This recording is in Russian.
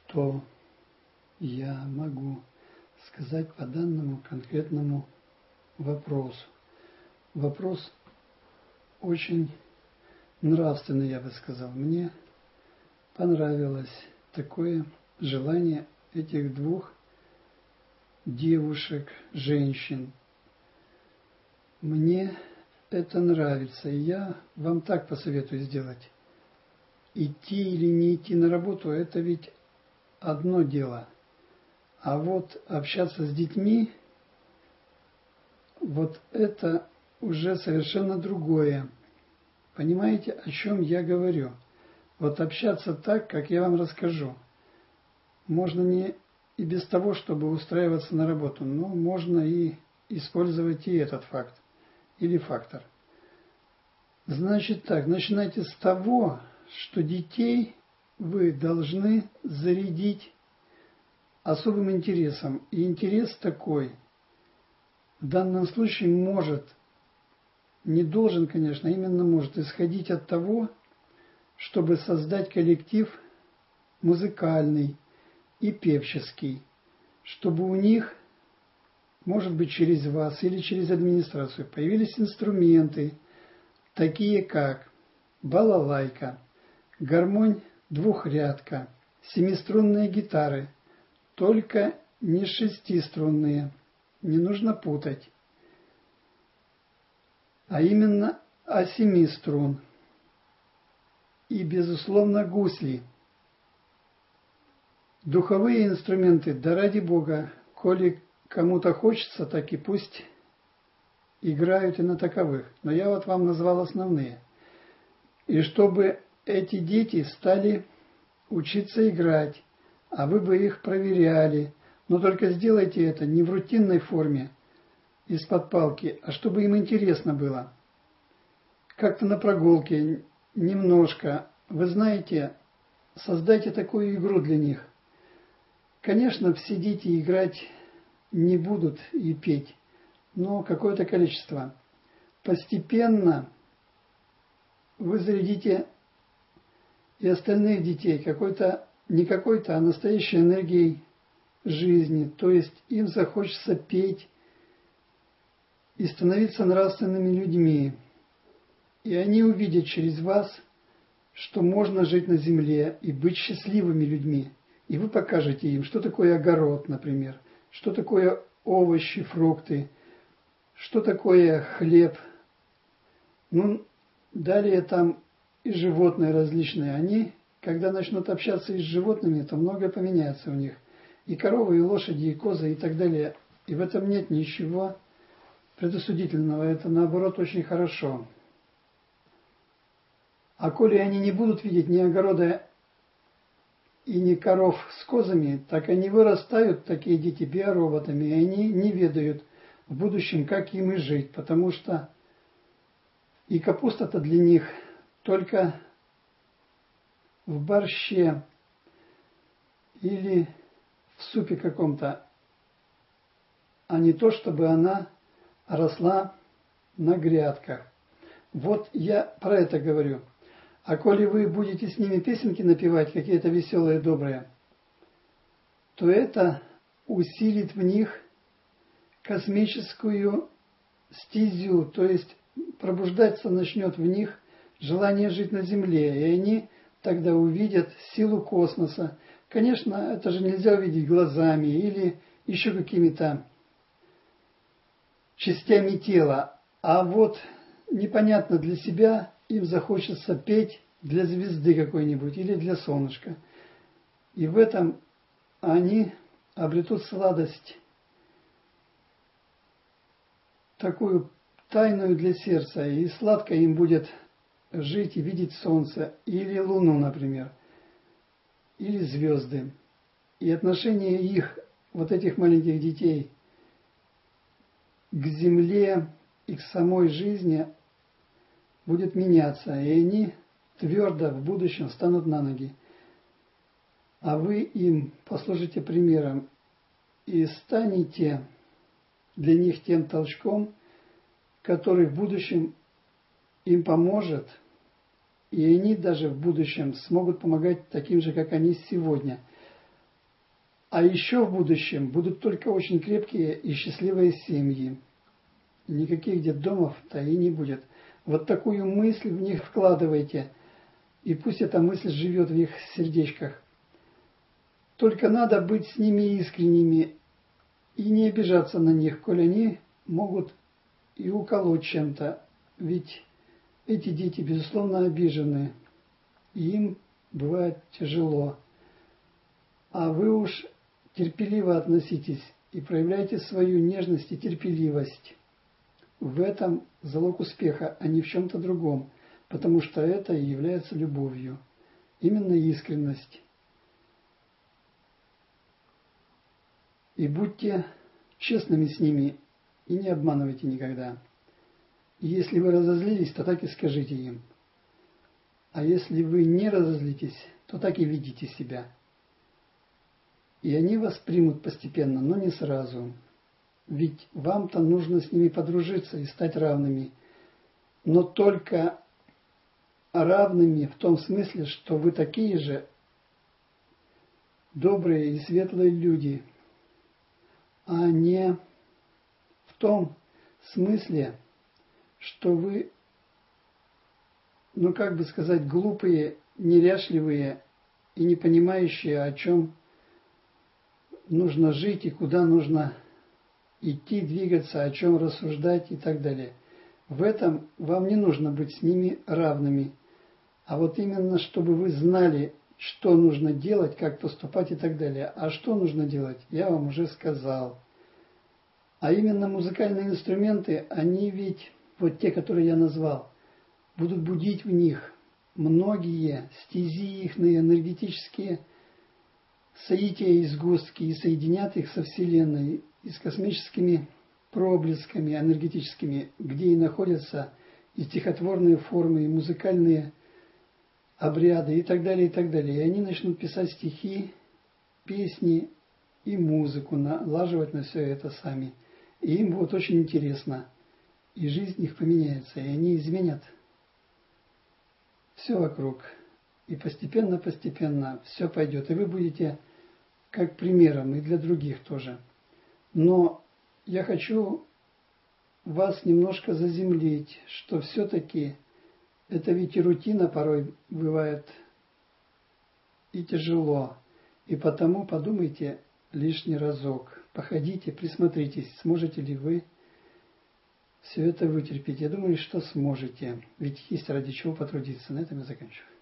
что я могу сказать по данному конкретному вопросу. Вопрос очень нравственный, я бы сказал. Мне понравилось такое желание этих двух девушек, женщин. Мне это нравится, и я вам так посоветую сделать. Идти или не идти на работу – это ведь одно дело. А вот общаться с детьми – вот это уже совершенно другое. Понимаете, о чем я говорю? Вот общаться так, как я вам расскажу. Можно не и без того, чтобы устраиваться на работу, но можно и использовать и этот факт или фактор. Значит так, начинайте с того, что детей вы должны зарядить особым интересом. И интерес такой в данном случае может, не должен, конечно, а именно может исходить от того, чтобы создать коллектив музыкальный и певческий, чтобы у них, может быть, через вас или через администрацию появились инструменты, такие как балалайка, гармонь двухрядка, семиструнные гитары, только не шестиструнные, не нужно путать, а именно о 7 струн. И, безусловно, гусли. Духовые инструменты, да ради Бога, коли кому-то хочется, так и пусть играют и на таковых. Но я вот вам назвал основные. И чтобы эти дети стали учиться играть, а вы бы их проверяли. Но только сделайте это не в рутинной форме, из-под палки, а чтобы им интересно было. Как-то на прогулке, немножко. Вы знаете, создайте такую игру для них. Конечно, все дети играть не будут и петь, но какое-то количество. Постепенно вы зарядите и остальных детей какой-то, не какой-то, а настоящей энергией жизни. То есть им захочется петь и становиться нравственными людьми. И они увидят через вас, что можно жить на земле и быть счастливыми людьми. И вы покажете им, что такое огород, например, что такое овощи, фрукты, что такое хлеб. Ну, далее там и животные различные. Они, когда начнут общаться и с животными, то многое поменяется у них. И коровы, и лошади, и козы, и так далее. И в этом нет ничего предосудительного. Это, наоборот, очень хорошо. А коли они не будут видеть ни огорода и ни коров с козами, так они вырастают, такие дети, биороботами, и они не ведают в будущем, как им и жить, потому что и капуста-то для них только в борще или в супе каком-то, а не то, чтобы она росла на грядках. Вот я про это говорю. А коли вы будете с ними песенки напевать, какие-то веселые, добрые, то это усилит в них космическую стезю, то есть пробуждаться начнет в них желание жить на Земле, и они тогда увидят силу космоса. Конечно, это же нельзя увидеть глазами или еще какими-то частями тела, а вот непонятно для себя им захочется петь для звезды какой-нибудь или для солнышка. И в этом они обретут сладость, такую тайную для сердца, и сладко им будет жить и видеть солнце, или луну, например, или звезды. И отношение их, вот этих маленьких детей, к земле и к самой жизни будет меняться, и они твердо в будущем станут на ноги. А вы им послужите примером и станете для них тем толчком, который в будущем им поможет, и они даже в будущем смогут помогать таким же, как они сегодня. А еще в будущем будут только очень крепкие и счастливые семьи. Никаких детдомов-то и не будет. Вот такую мысль в них вкладывайте, и пусть эта мысль живет в их сердечках. Только надо быть с ними искренними и не обижаться на них, коль они могут и уколоть чем-то. Ведь эти дети, безусловно, обижены, и им бывает тяжело. А вы уж терпеливо относитесь и проявляйте свою нежность и терпеливость. В этом залог успеха, а не в чем-то другом, потому что это и является любовью. Именно искренность. И будьте честными с ними и не обманывайте никогда. И если вы разозлились, то так и скажите им. А если вы не разозлитесь, то так и ведите себя. И они вас примут постепенно, но не сразу. Ведь вам-то нужно с ними подружиться и стать равными. Но только равными в том смысле, что вы такие же добрые и светлые люди, а не в том смысле, что вы, как бы сказать, глупые, неряшливые и не понимающие, о чем нужно жить и куда нужно идти, двигаться, о чем рассуждать и так далее. В этом вам не нужно быть с ними равными, а вот именно, чтобы вы знали, что нужно делать, как поступать и так далее. А что нужно делать, я вам уже сказал. А именно музыкальные инструменты, они ведь, вот те, которые я назвал, будут будить в них многие стези ихные энергетические соития и сгустки и соединят их со Вселенной и с космическими проблесками энергетическими, где и находятся и стихотворные формы, и музыкальные обряды и так далее, и так далее. И они начнут писать стихи, песни и музыку, налаживать на все это сами. И им будет очень интересно. И жизнь их поменяется, и они изменят все вокруг. И постепенно все пойдет. И вы будете как примером и для других тоже. Но я хочу вас немножко заземлить, что все-таки это ведь и рутина порой бывает и тяжело. И потому подумайте лишний разок. Походите, присмотритесь, сможете ли вы все это вытерпеть. Я думаю, что сможете. Ведь есть ради чего потрудиться. На этом я заканчиваю.